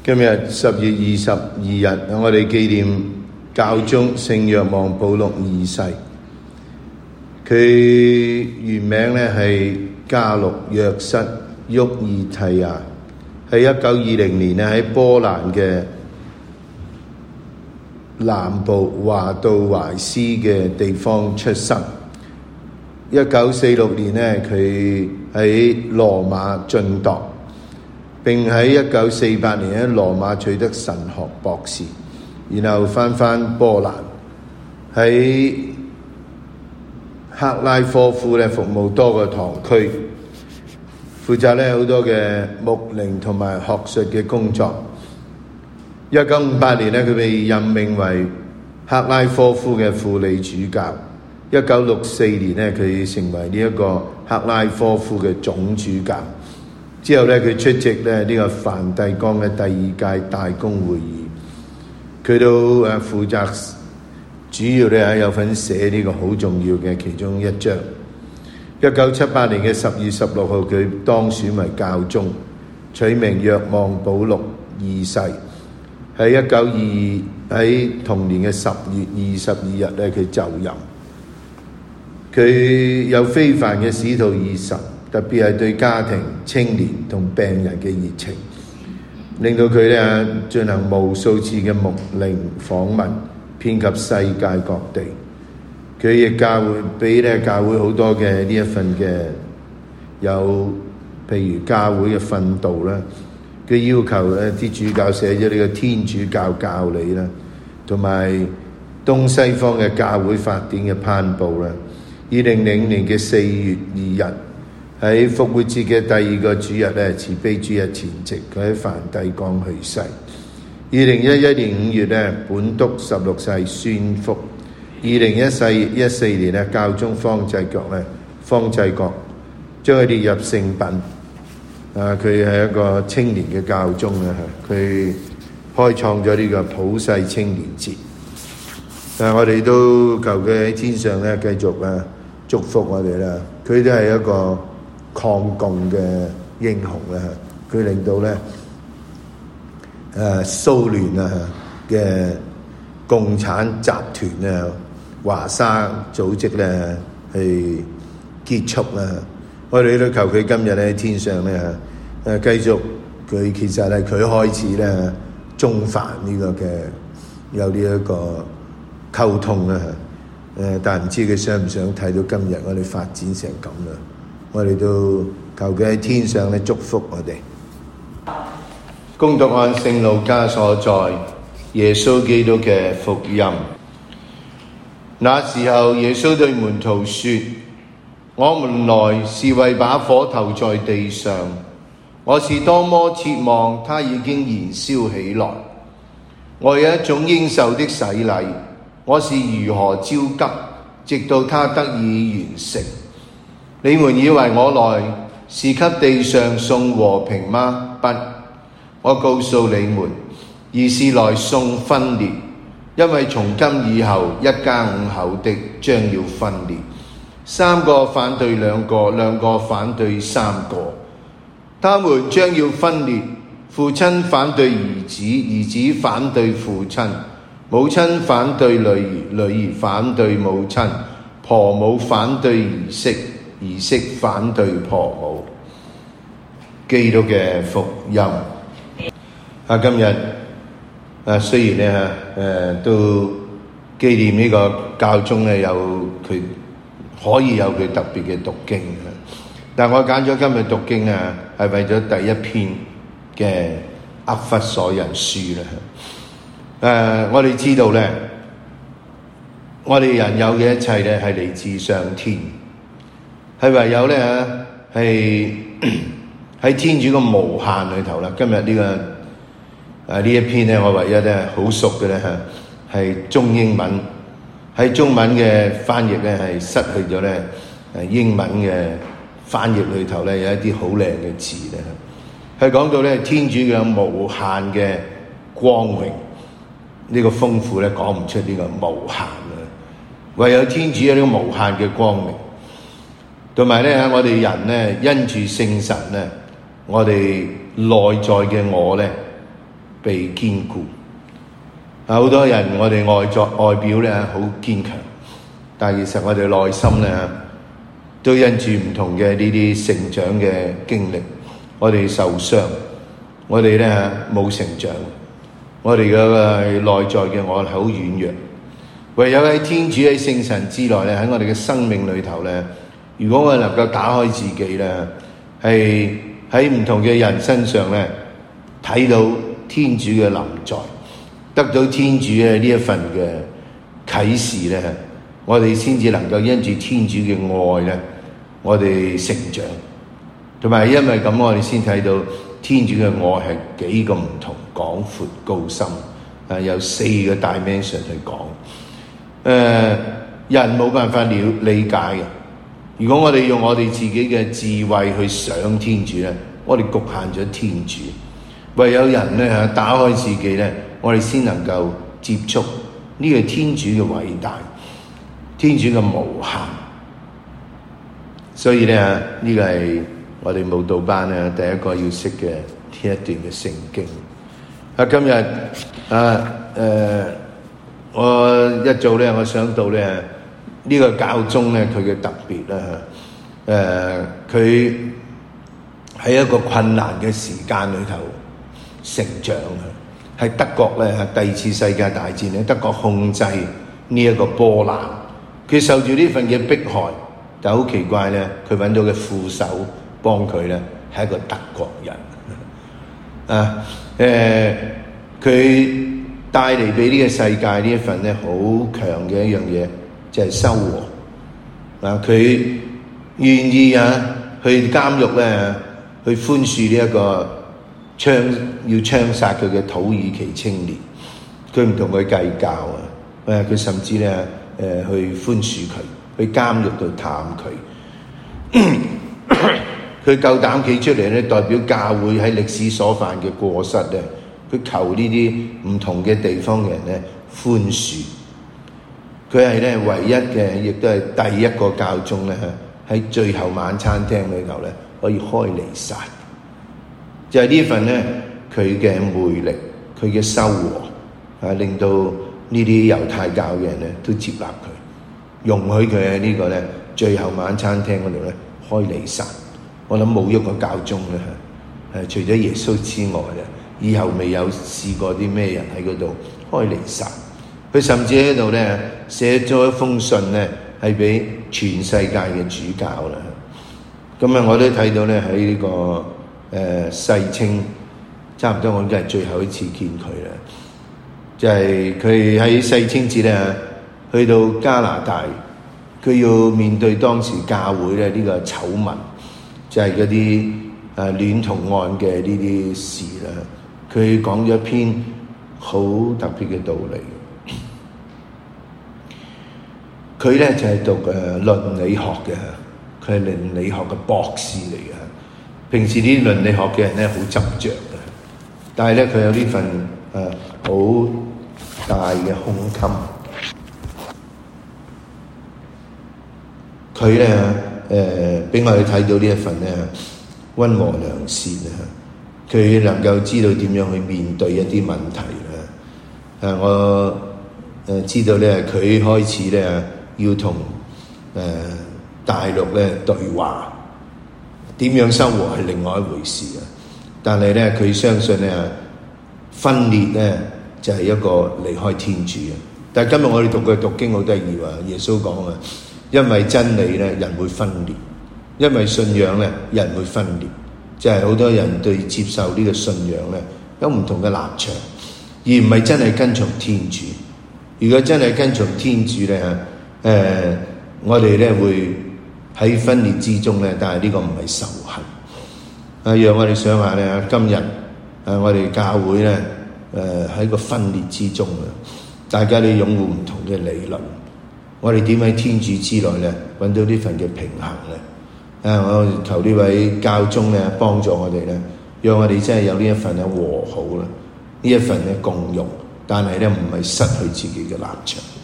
今日10月22日，我哋紀念教宗聖若望保祿二世。佢原名咧係加祿若瑟沃爾蒂亞，喺1920年咧喺波蘭嘅南部華杜懷斯嘅地方出生。1946年咧，佢喺羅馬晉鐸，並喺1948年喺羅馬取得神學博士，然後返波蘭，喺克拉科夫咧服務多個堂區，負責咧好多嘅牧靈同埋學術嘅工作。1958年咧，佢被任命為克拉科夫嘅輔理主教。1964年咧，佢成為呢一個克拉科夫嘅總主教。之後咧，佢出席咧呢個梵蒂岡嘅第二屆大公會議。佢都負責主要咧有份寫呢個好重要嘅其中一章。1978年嘅10月16號，佢當選為教宗，取名若望保祿二世。喺同年嘅10月22日咧，佢就任。佢有非凡嘅使徒熱忱，特別係對家庭、青年同病人嘅熱情，令到佢咧進行無數次嘅牧靈訪問，遍及世界各地。佢亦俾教會好多嘅呢一份嘅有，譬如教會嘅訓導啦。佢要求咧啲主教寫咗呢個天主教教理啦，同埋東西方嘅教會法典嘅頒布啦。2005年嘅4月2日，喺復活節嘅第二個主日咧，慈悲主日前夕，佢喺梵蒂岡去世。2011年5月咧，本篤16世宣福。2014年咧，教宗方濟各將佢列入聖品。佢係一個青年嘅教宗啊，佢開創咗呢個普世青年節。我哋都求佢喺天上咧繼續祝福我哋啦。佢都係一個抗共嘅英雄啦，佢令到咧蘇聯嘅共產集團啊，華沙組織咧係結束啦。我哋都求佢今日咧喺天上咧繼續，佢其實係佢開始咧中梵呢個嘅有呢一個溝通啦。但唔知佢想唔想睇到今日我哋發展成咁啦。我哋都求佢喺天上咧祝福我哋。恭讀按聖路加所載耶穌基督嘅福音。那時候耶穌對門徒說：我們來是為把火投在地上，我是多麼切望它已經燃燒起來。我有一種應受的洗禮，我是如何焦急，直到它得以完成。你們以為我來是給地上送和平嗎？不，我告訴你們，而是來送分裂，因為從今以後一家五口的將要分裂。3個反對2個，2個反對3個，他們將要分裂。父親反對兒子，兒子反對父親，母親反對女兒，女兒反對母親，婆母反對兒媳，兒媳反對婆母。基督嘅福音。今日雖然咧都紀念呢個教宗咧有佢。可以有佢特別嘅讀經，但我揀咗今日讀經啊，係為咗第一篇嘅厄弗所人書啦。我哋知道咧，我哋人有嘅一切咧係嚟自上天，係唯有咧係喺天主嘅無限裏頭啦。今日呢個呢一篇咧，我唯一咧好熟嘅咧係中英文。喺中文嘅翻譯咧係失去咗咧英文嘅翻譯裏頭咧有一啲好靚嘅字咧，係講到咧天主嘅無限嘅光榮，呢個豐富咧講唔出呢個無限啊，唯有天主有呢個無限嘅光榮。同埋咧我哋人咧因住聖神咧，我哋內在嘅我咧被堅固。好多人我哋外表咧好堅強，但係其實我哋內心咧都因住唔同嘅呢啲成長嘅經歷，我哋受傷，我哋咧冇成長，我哋嘅內在嘅我係好軟弱。唯有喺天主喺聖神之內咧，喺我哋嘅生命裏頭咧，如果我能夠打開自己咧，係喺唔同嘅人身上咧睇到天主嘅臨在，得到天主嘅呢一份嘅啟示咧，我哋先至能夠因住天主嘅愛咧，我哋成長，同埋因為咁我哋先睇到天主嘅愛係幾咁唔同，廣闊高深，有4個 dimension 去講。人冇辦法理解嘅。如果我哋用我哋自己嘅智慧去想天主咧，我哋局限咗天主。唯有人咧打開自己咧，我哋先能夠接觸呢個天主嘅偉大，天主嘅無限。所以咧呢個係我哋舞蹈班咧第一個要識嘅呢一段嘅聖經。今日我一早咧，我想到咧呢個教宗咧佢嘅特別啦，佢喺一個困難嘅時間裏頭成長嘅，喺德國咧第2次世界大戰咧，德國控制呢一個波蘭，佢受住呢份嘅迫害，但好奇怪咧，佢揾到嘅副手幫佢咧係一個德國人，佢帶嚟俾呢個世界呢一份咧好強嘅一樣嘢，就係修和。佢願意去監獄咧，去寬恕呢一個要槍殺佢嘅土耳其青年，佢唔同佢計較佢甚至咧去寬恕佢，去監獄度探佢。佢夠膽企出嚟咧，代表教會喺歷史所犯嘅過失咧。佢求呢啲唔同嘅地方嘅人咧寬恕，佢係咧唯一嘅，亦都係第一個教宗咧喺最後晚餐廳裏頭咧可以開彌撒，就係呢份咧佢嘅魅力，佢嘅修和令到呢啲猶太教嘅人咧都接納佢，容許佢喺呢個咧最後晚餐廳嗰度咧開彌撒。我諗冇一個教宗咧除咗耶穌之外咧，以後未有試過啲咩人喺嗰度開彌撒。佢甚至喺度咧寫咗一封信咧，係俾全世界嘅主教啦。咁我都睇到咧喺呢個世青，差唔多我都係最後一次見佢啦。就係佢喺世青節咧，去到加拿大，佢要面對當時教會咧呢個醜聞，就係嗰啲戀童案嘅呢啲事啦。佢講咗一篇好特別嘅道理。佢咧就係讀倫理學嘅，佢係倫理學嘅博士嚟嘅。平時啲倫理學嘅人咧好執着嘅，但係咧佢有呢份好大嘅胸襟。佢咧俾我哋睇到呢一份咧溫和良善啊！佢能夠知道點樣去面對一啲問題啦。我知道咧，佢開始咧要同大陸咧對話，點樣生活係另外一回事啊。但係咧，佢相信咧分裂咧就係一個離開天主啊。但係今日我哋讀經好得意啊，耶穌講啊，因為真理咧人會分裂，因為信仰咧人會分裂。就係好多人對接受呢個信仰咧有唔同嘅立場，而唔係真係跟從天主。如果真係跟從天主咧，我哋咧會喺分裂之中咧，但係呢個唔係仇恨。讓我哋想下咧，今日我哋教會咧喺個分裂之中啊，大家都擁護唔同嘅理論，我哋點喺天主之內咧揾到呢份嘅平衡咧？我求呢位教宗咧幫助我哋咧，讓我哋真係有呢一份嘅和好啦，呢一份嘅共融，但係咧唔係失去自己嘅立場。